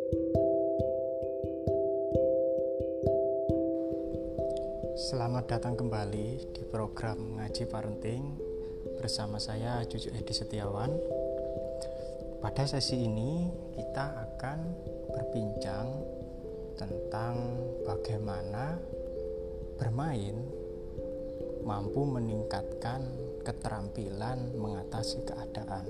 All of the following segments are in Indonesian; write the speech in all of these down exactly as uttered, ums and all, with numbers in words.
Selamat datang kembali di program Ngaji Parenting bersama saya Cucu Edi Setiawan. Pada sesi ini kita akan berbincang tentang bagaimana bermain mampu meningkatkan keterampilan mengatasi keadaan.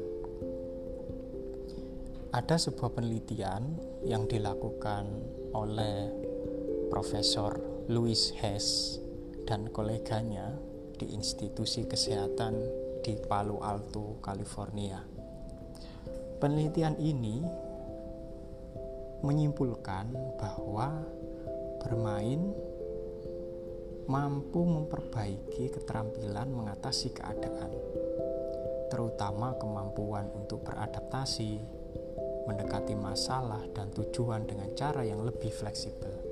Ada sebuah penelitian yang dilakukan oleh Profesor Louis Hess dan koleganya di Institusi Kesehatan di Palo Alto, California. Penelitian ini menyimpulkan bahwa bermain mampu memperbaiki keterampilan mengatasi keadaan, terutama kemampuan untuk beradaptasi, mendekati masalah dan tujuan dengan cara yang lebih fleksibel.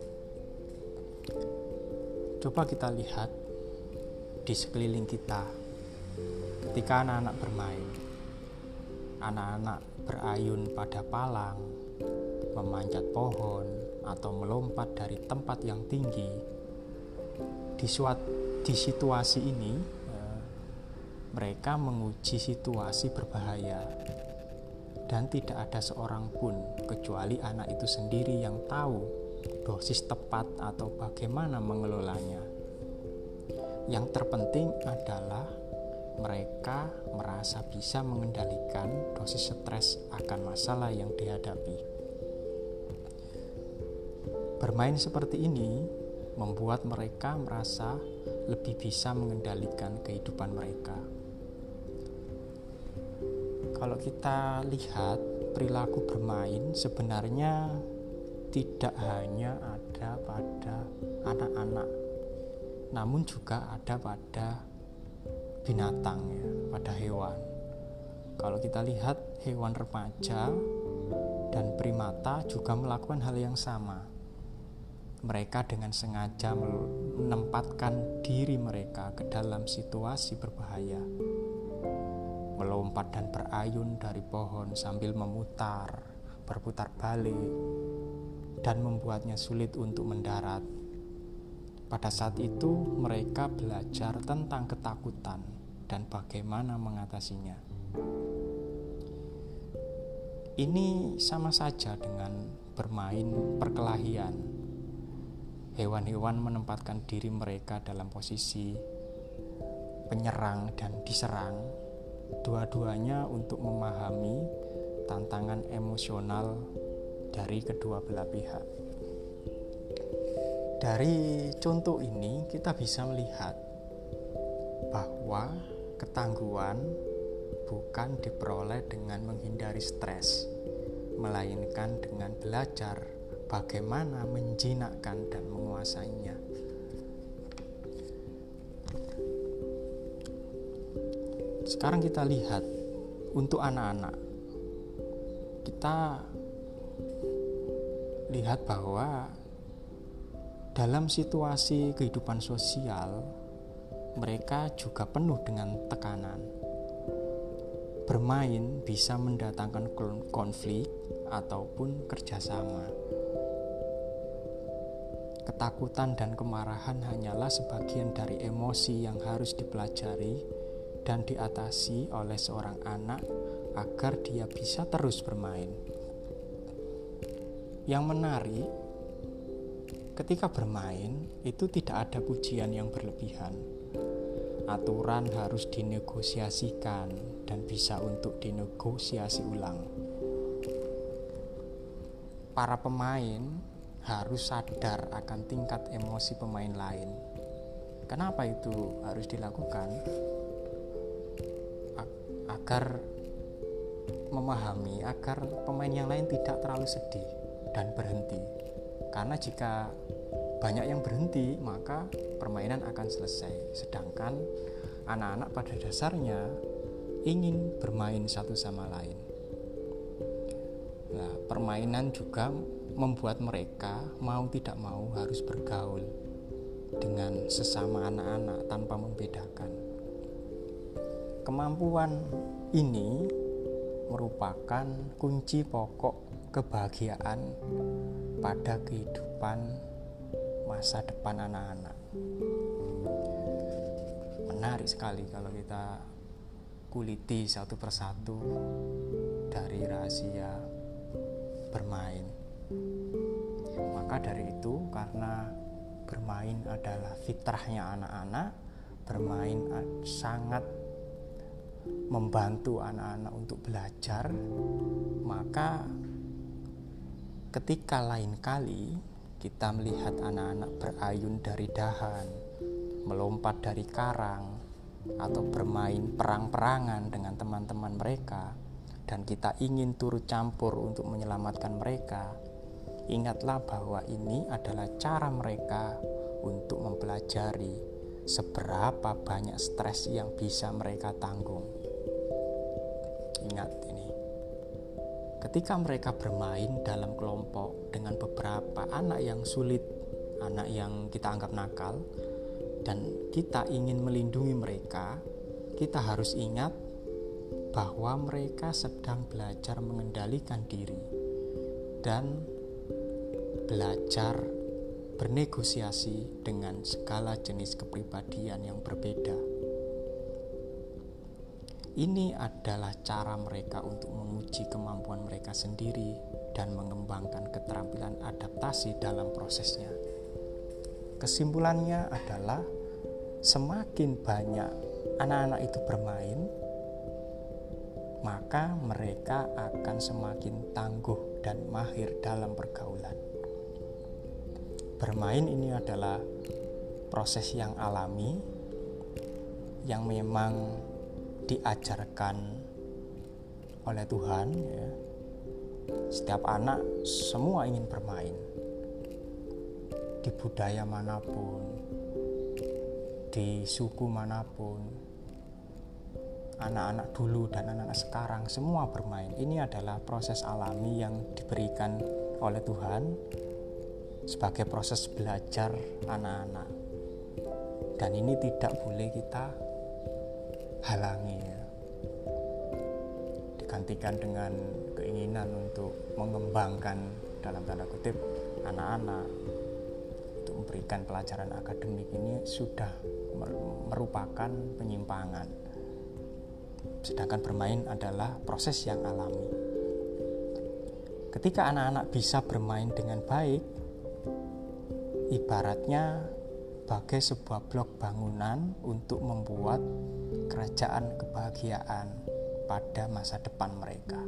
Coba kita lihat di sekeliling kita ketika anak-anak bermain. Anak-anak berayun pada palang, memanjat pohon, atau melompat dari tempat yang tinggi. Di, suat, di situasi ini, eh, mereka menguji situasi berbahaya. Dan tidak ada seorang pun kecuali anak itu sendiri yang tahu dosis tepat atau bagaimana mengelolanya. Yang terpenting adalah mereka merasa bisa mengendalikan dosis stres akan masalah yang dihadapi. Bermain seperti ini membuat mereka merasa lebih bisa mengendalikan kehidupan mereka. Kalau kita lihat perilaku bermain sebenarnya tidak hanya ada pada anak-anak, namun juga ada pada binatang, ya, pada hewan. Kalau kita lihat hewan remaja dan primata juga melakukan hal yang sama. Mereka dengan sengaja menempatkan diri mereka ke dalam situasi berbahaya, melompat dan berayun dari pohon sambil memutar, berputar balik, dan membuatnya sulit untuk mendarat. Pada saat itu mereka belajar tentang ketakutan dan bagaimana mengatasinya. Ini sama saja dengan bermain perkelahian. Hewan-hewan menempatkan diri mereka dalam posisi penyerang dan diserang, dua-duanya untuk memahami tantangan emosional dari kedua belah pihak. Dari contoh ini kita bisa melihat bahwa ketangguhan bukan diperoleh dengan menghindari stres, melainkan dengan belajar bagaimana menjinakkan dan menguasainya. Sekarang kita lihat untuk anak-anak. Kita lihat bahwa dalam situasi kehidupan sosial mereka juga penuh dengan tekanan. Bermain bisa mendatangkan konflik ataupun kerjasama. Ketakutan dan kemarahan hanyalah sebagian dari emosi yang harus dipelajari dan diatasi oleh seorang anak agar dia bisa terus bermain. Yang menarik, ketika bermain itu tidak ada pujian yang berlebihan. Aturan harus dinegosiasikan dan bisa untuk dinegosiasi ulang. Para pemain harus sadar akan tingkat emosi pemain lain. Kenapa itu harus dilakukan? Agar memahami, agar pemain yang lain tidak terlalu sedih dan berhenti. Karena jika banyak yang berhenti, maka permainan akan selesai. Sedangkan anak-anak pada dasarnya ingin bermain satu sama lain. Nah, permainan juga membuat mereka mau tidak mau harus bergaul dengan sesama anak-anak tanpa membedakan. Kemampuan ini merupakan kunci pokok kebahagiaan pada kehidupan masa depan anak-anak. Menarik sekali kalau kita kuliti satu persatu dari rahasia bermain. Maka dari itu, karena bermain adalah fitrahnya anak-anak, bermain sangat membantu anak-anak untuk belajar, maka ketika lain kali kita melihat anak-anak berayun dari dahan, melompat dari karang, atau bermain perang-perangan dengan teman-teman mereka, dan kita ingin turut campur untuk menyelamatkan mereka, ingatlah bahwa ini adalah cara mereka untuk mempelajari seberapa banyak stres yang bisa mereka tanggung. Ingat ini, ketika mereka bermain dalam kelompok dengan beberapa anak yang sulit, anak yang kita anggap nakal, dan kita ingin melindungi mereka, kita harus ingat bahwa mereka sedang belajar mengendalikan diri dan belajar bernegosiasi dengan segala jenis kepribadian yang berbeda. Ini adalah cara mereka untuk menguji kemampuan mereka sendiri dan mengembangkan keterampilan adaptasi dalam prosesnya. Kesimpulannya adalah semakin banyak anak-anak itu bermain, maka mereka akan semakin tangguh dan mahir dalam pergaulan. Bermain ini adalah proses yang alami, yang memang diajarkan oleh Tuhan, ya. Setiap anak semua ingin bermain, di budaya manapun, di suku manapun, anak-anak dulu dan anak-anak sekarang semua bermain. Ini adalah proses alami yang diberikan oleh Tuhan sebagai proses belajar anak-anak, dan ini tidak boleh kita halangi, ya. Digantikan dengan keinginan untuk mengembangkan dalam tanda kutip anak-anak untuk memberikan pelajaran akademik, ini sudah merupakan penyimpangan. Sedangkan bermain adalah proses yang alami. Ketika anak-anak bisa bermain dengan baik, ibaratnya bagai sebuah blok bangunan untuk membuat kerajaan kebahagiaan pada masa depan mereka.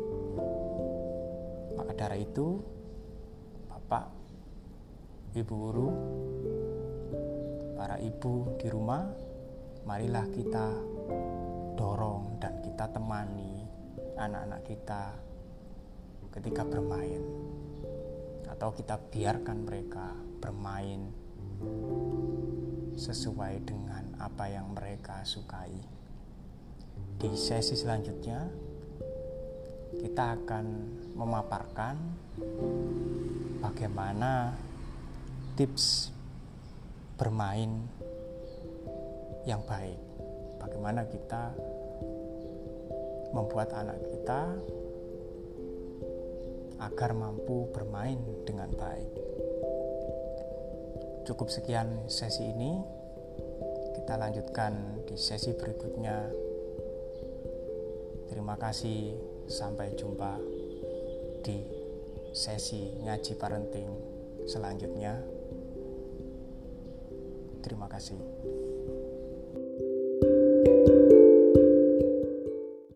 Maka dari itu, Bapak, Ibu guru, para ibu di rumah, marilah kita dorong dan kita temani anak-anak kita ketika bermain, atau kita biarkan mereka bermain sesuai dengan apa yang mereka sukai. Di sesi selanjutnya kita akan memaparkan bagaimana tips bermain yang baik, bagaimana kita membuat anak kita agar mampu bermain dengan baik. Cukup sekian sesi ini, kita lanjutkan di sesi berikutnya. Terima kasih, sampai jumpa di sesi ngaji parenting selanjutnya. Terima kasih.